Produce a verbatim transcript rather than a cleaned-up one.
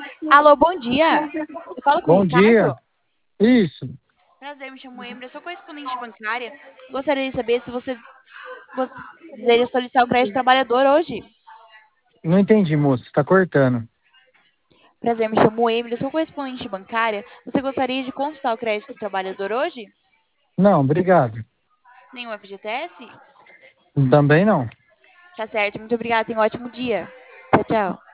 Alô, bom dia. Eu falo com o Bom dia. Ricardo. Isso. Prazer, me chamo Emily. Eu sou correspondente bancária. Gostaria de saber se você gos- deseja solicitar o crédito trabalhador hoje. Não entendi, moço. Está cortando. Prazer, me chamo Emily. Eu sou correspondente bancária. Você gostaria de consultar o crédito trabalhador hoje? Não, obrigado. Nenhum F G T S? Também não. Tá certo, muito obrigada. Tenha um ótimo dia. Tchau, tchau.